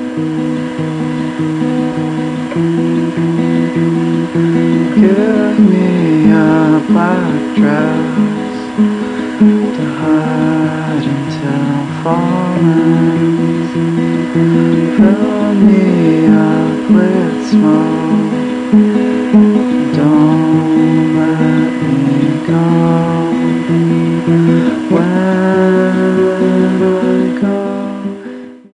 Give me a black dress to hide until I'm falling.